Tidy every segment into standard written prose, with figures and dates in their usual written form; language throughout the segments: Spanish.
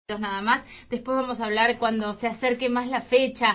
nada más. Después vamos a hablar cuando se acerque más la fecha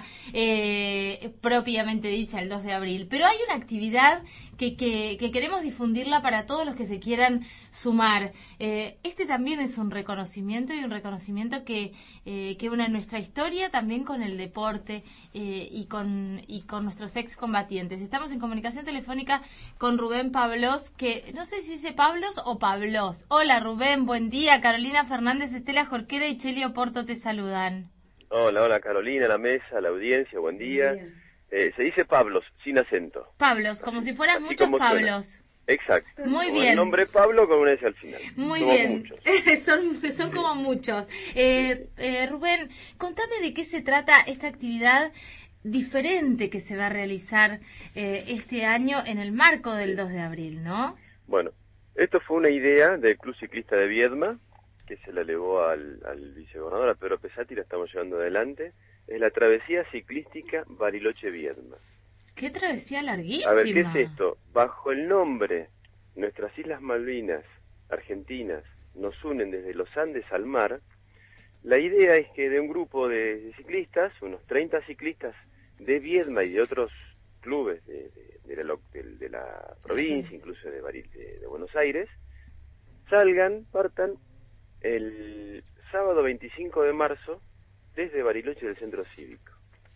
propiamente dicha, el 2 de abril. Pero hay una actividad que queremos difundirla para todos los que se quieran sumar. Este también es un reconocimiento y un reconocimiento que une nuestra historia también con el deporte y con nuestros excombatientes. Estamos en comunicación telefónica con Rubén Pablos, que no sé si dice Pablos o Pablos. Hola Rubén, buen día. Carolina Fernández, Estela Jorquera y Cheli Oporto te saludan. Hola Carolina, la mesa, la audiencia, buen día. Se dice Pablos, sin acento. Pablos, Así, como si fueras así muchos como suena. Pablos. Exacto. Muy Como bien. el nombre Pablo con una S al final. Muy Somos bien. muchos. son como muchos. Rubén, contame de qué se trata esta actividad diferente que se va a realizar este año en el marco del 2 de abril, ¿no? Bueno, esto fue una idea del Club Ciclista de Viedma, que se la elevó al vicegobernador, a Pedro Pesati, la estamos llevando adelante. Es la travesía ciclística Bariloche-Viedma. ¡Qué travesía larguísima! A ver, ¿qué es esto? Bajo el nombre Nuestras Islas Malvinas Argentinas nos unen desde los Andes al mar, la idea es que de un grupo de ciclistas, unos 30 ciclistas de Viedma y de otros clubes de la provincia, incluso de Buenos Aires, partan el sábado 25 de marzo desde Bariloche del Centro Cívico.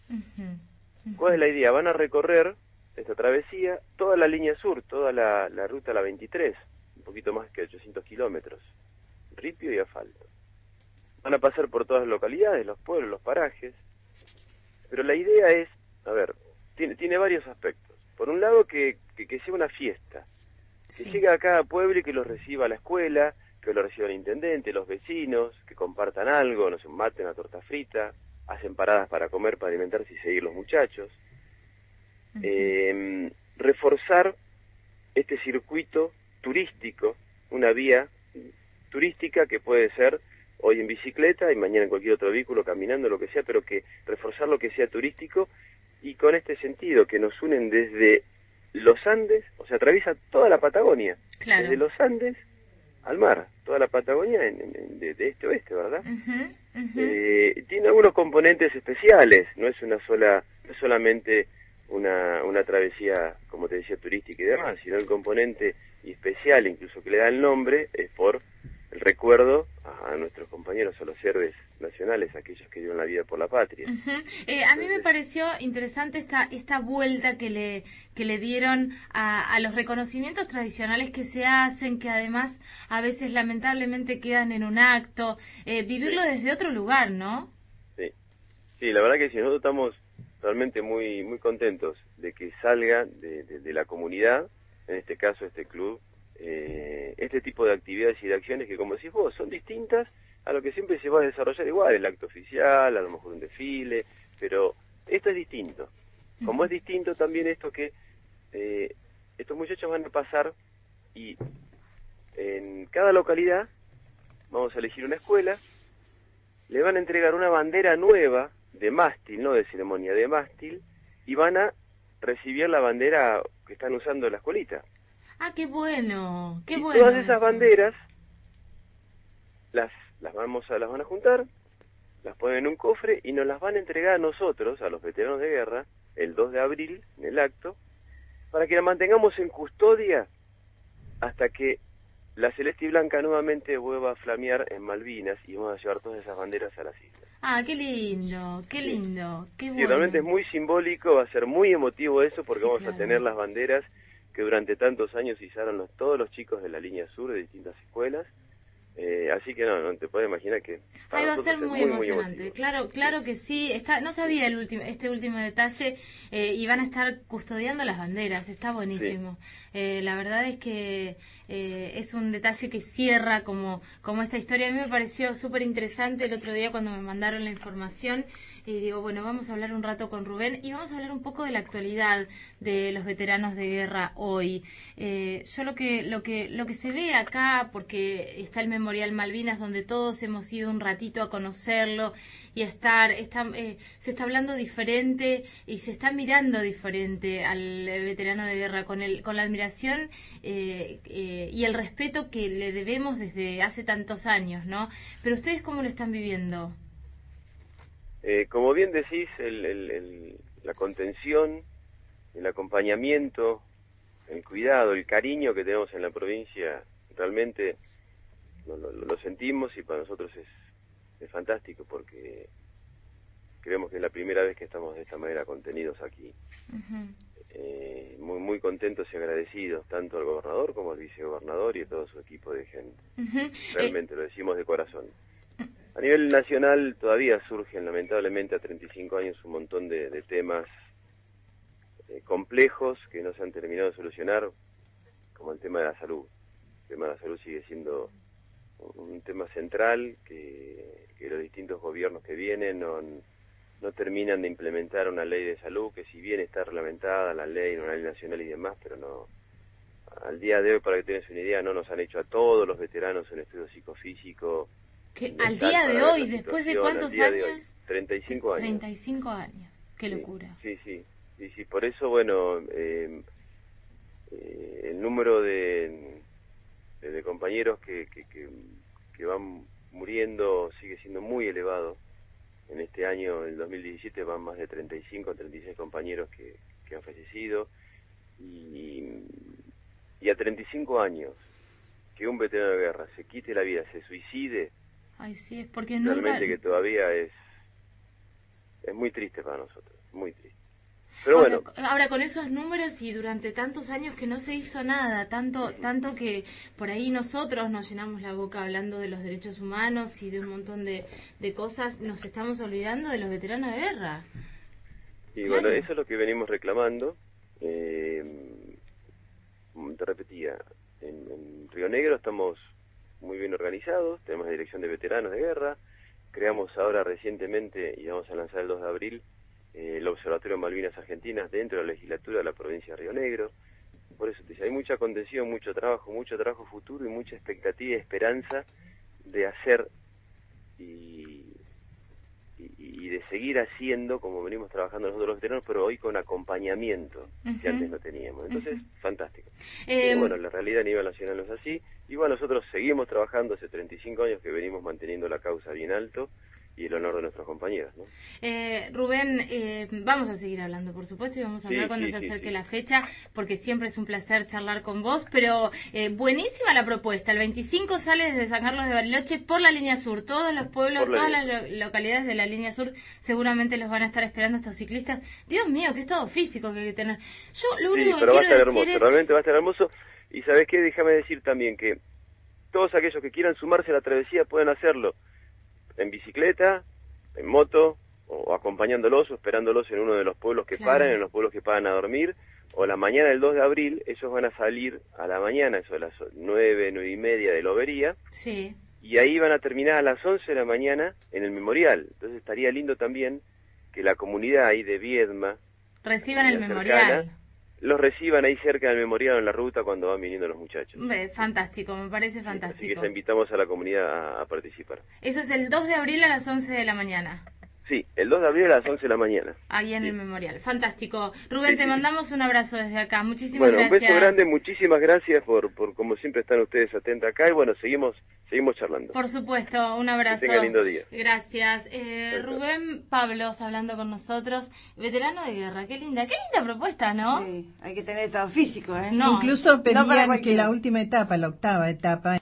¿Cuál es la idea? Van a recorrer esta travesía toda la línea sur, toda la ruta la 23, un poquito más que 800 kilómetros, ripio y asfalto. Van a pasar por todas las localidades, los pueblos, los parajes, pero la idea es, a ver, tiene varios aspectos. Por un lado, que sea una fiesta, que llegue a cada pueblo y que los reciba la escuela, que lo reciba el intendente, los vecinos, que compartan algo, no sé, un mate, una torta frita, hacen paradas para comer, para alimentarse y seguir los muchachos. Reforzar este circuito turístico, una vía turística que puede ser hoy en bicicleta y mañana en cualquier otro vehículo, caminando, lo que sea, pero que reforzar lo que sea turístico y con este sentido, que nos unen desde los Andes, o sea, atraviesa toda la Patagonia, claro, desde los Andes al mar, toda la Patagonia de este a oeste, ¿verdad? Tiene algunos componentes especiales, no es solamente una travesía, como te decía, turística y demás, sino el componente especial, incluso que le da el nombre, es por el recuerdo a nuestros compañeros, a los héroes nacionales, aquellos que dieron la vida por la patria. A mí me pareció interesante esta vuelta que le dieron a los reconocimientos tradicionales que se hacen, que además a veces lamentablemente quedan en un acto, vivirlo desde otro lugar, ¿no? Sí, la verdad que sí, nosotros estamos realmente muy muy contentos de que salga de la comunidad, en este caso este club, este tipo de actividades y de acciones que, como decís vos, son distintas a lo que siempre se va a desarrollar igual, el acto oficial, a lo mejor un desfile, pero esto es distinto. Como es distinto también esto que estos muchachos van a pasar y en cada localidad vamos a elegir una escuela, le van a entregar una bandera nueva de mástil, no de ceremonia, de mástil, y van a recibir la bandera que están usando en la escuelita. ¡Ah, qué bueno! ¡Qué y bueno! Todas esas banderas las van a juntar, las ponen en un cofre y nos las van a entregar a nosotros, a los veteranos de guerra, el 2 de abril, en el acto, para que la mantengamos en custodia hasta que la celeste y blanca nuevamente vuelva a flamear en Malvinas y vamos a llevar todas esas banderas a las islas. ¡Ah, qué lindo! ¡Qué lindo! ¡Qué bueno! Sí, realmente es muy simbólico, va a ser muy emotivo eso, porque vamos a tener las banderas que durante tantos años izaron todos los chicos de la línea sur de distintas escuelas. Así que no te puedes imaginar que ahí va a ser muy emocionante. Muy claro que sí. No sabía este último detalle y van a estar custodiando las banderas. Está buenísimo. La verdad es que es un detalle que cierra como esta historia. A mí me pareció súper interesante el otro día cuando me mandaron la información y digo, bueno, vamos a hablar un rato con Rubén y vamos a hablar un poco de la actualidad de los veteranos de guerra hoy. Yo lo que se ve acá, porque está el memorial Memorial Malvinas, donde todos hemos ido un ratito a conocerlo y se está hablando diferente y se está mirando diferente al veterano de guerra con la admiración y el respeto que le debemos desde hace tantos años, ¿no? Pero ustedes, ¿cómo lo están viviendo? Como bien decís, la contención, el acompañamiento, el cuidado, el cariño que tenemos en la provincia, realmente lo sentimos, y para nosotros es fantástico, porque creemos que es la primera vez que estamos de esta manera contenidos aquí. Uh-huh. Muy contentos y agradecidos, tanto al gobernador como al vicegobernador y a todo su equipo de gente. Uh-huh. Realmente lo decimos de corazón. A nivel nacional todavía surgen, lamentablemente, a 35 años un montón de temas complejos que no se han terminado de solucionar, como el tema de la salud. El tema de la salud sigue siendo un tema central que los distintos gobiernos que vienen no terminan de implementar una ley de salud, que si bien está reglamentada la ley, una ley nacional y demás, pero no, al día de hoy, para que tengas una idea, no nos han hecho a todos los veteranos un estudio psicofísico. ¿Al día de hoy? ¿Después de cuántos años? 35 años. 35 años, qué locura. Sí, por eso, bueno, el número de compañeros que van muriendo sigue siendo muy elevado. En este año, en el 2017, van más de 35 o 36 compañeros que han fallecido, y a 35 años que un veterano de guerra se quite la vida, se suicide. Ay, sí, es porque realmente que todavía es muy triste para nosotros, muy triste. Pero ahora con esos números y durante tantos años que no se hizo nada, tanto que por ahí nosotros nos llenamos la boca hablando de los derechos humanos y de un montón de cosas, nos estamos olvidando de los veteranos de guerra. Y claro, bueno, eso es lo que venimos reclamando. Te repetía, en Río Negro estamos muy bien organizados, tenemos la Dirección de Veteranos de Guerra, creamos ahora recientemente, y vamos a lanzar el 2 de abril, el Observatorio Malvinas Argentinas dentro de la legislatura de la provincia de Río Negro. Por eso te decía, hay mucha contención, mucho trabajo futuro y mucha expectativa y esperanza de hacer y de seguir haciendo como venimos trabajando nosotros los veteranos, pero hoy con acompañamiento, uh-huh, que antes no teníamos. Entonces, uh-huh, fantástico. Y bueno, la realidad a nivel nacional no es así. Igual nosotros seguimos trabajando hace 35 años que venimos manteniendo la causa bien alto y el honor de nuestros compañeros, ¿no? Rubén, vamos a seguir hablando, por supuesto, y vamos a hablar cuando se acerque la fecha, porque siempre es un placer charlar con vos, pero buenísima la propuesta. El 25 sale desde San Carlos de Bariloche por la línea sur. Todos los pueblos, todas las localidades de la línea sur seguramente los van a estar esperando estos ciclistas. Dios mío, qué estado físico que hay que tener. Yo lo único que quiero decir es... Realmente va a estar hermoso. Y ¿sabés qué? Déjame decir también que todos aquellos que quieran sumarse a la travesía pueden hacerlo en bicicleta, en moto, o acompañándolos o esperándolos en uno de los pueblos que paran, en los pueblos que paran a dormir, o la mañana del 2 de abril, ellos van a salir a la mañana, eso a las 9:30 de Lobería, sí, y ahí van a terminar a las 11 de la mañana en el memorial. Entonces estaría lindo también que la comunidad ahí de Viedma reciban el memorial. Los reciban ahí cerca del memorial en la ruta cuando van viniendo los muchachos. Fantástico, me parece fantástico. Así que invitamos a la comunidad a participar. Eso es el 2 de abril a las 11 de la mañana. Sí, el 2 de abril a las 11 de la mañana. Ahí en el memorial. Fantástico. Rubén, te mandamos un abrazo desde acá. Muchísimas gracias. Un beso grande, muchísimas gracias por como siempre están ustedes atentos acá, y bueno, seguimos charlando. Por supuesto, un abrazo. Que tenga lindo día. Gracias. Rubén Pablos hablando con nosotros, veterano de guerra. Qué linda propuesta, ¿no? Sí, hay que tener estado físico, ¿eh? No, incluso pedían que la última etapa, la octava etapa,